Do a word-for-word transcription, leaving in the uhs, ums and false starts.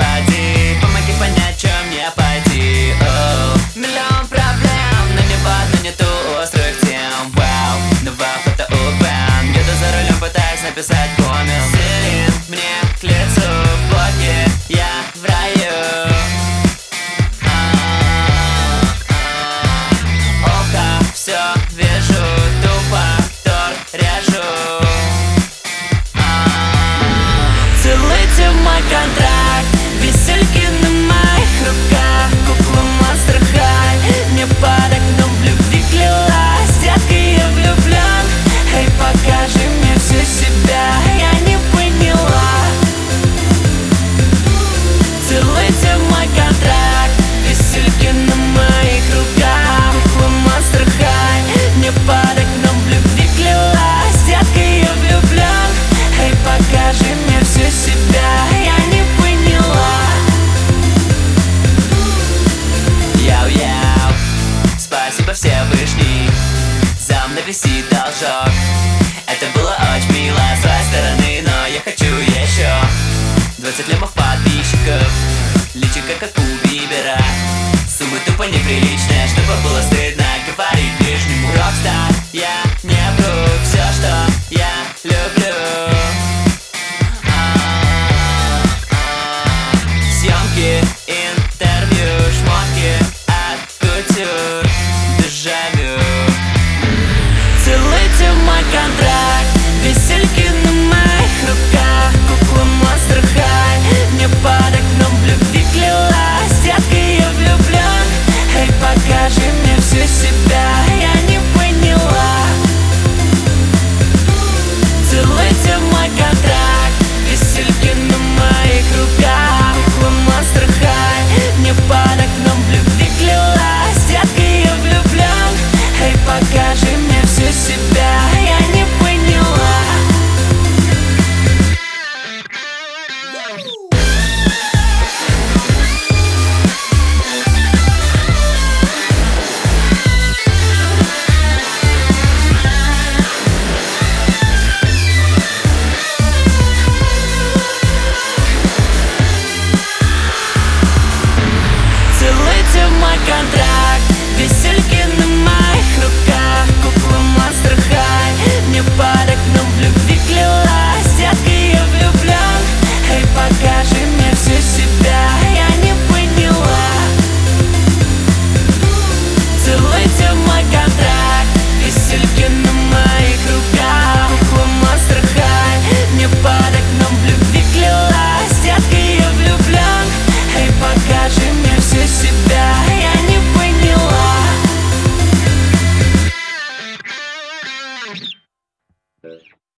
Господи, помоги понять, чем мне пойти. Оу. Миллион проблем, но не в одну, не ту острых тем. Вау, новая фото-убен. Еду за рулем, пытаюсь написать коммент. Селин мне к лицу, боги, я в раю. Око, все вижу, тупо торт режу. Целуйте мой контракт, висельки на моих руках, кукла монстр хай. Мне под окном в любви клялась, детка, я влюблен. Эй, покажи мне всю себя, я не поняла. Целуйте мой контракт, висельки на моих руках, кукла монстр хай. Мне под окном в любви клялась, детка, я влюблен. Эй, покажи мне всю себя, я не поняла. Яу-яу, спасибо Всевышний, за мной висит должок. Это было очень мило с твоей стороны, но я хочу еще. Двадцать лямов подписчиков, личико как у Бибера. Сумма тупо неприличная, чтобы было стыдно говорить ближнему. Рокстар, я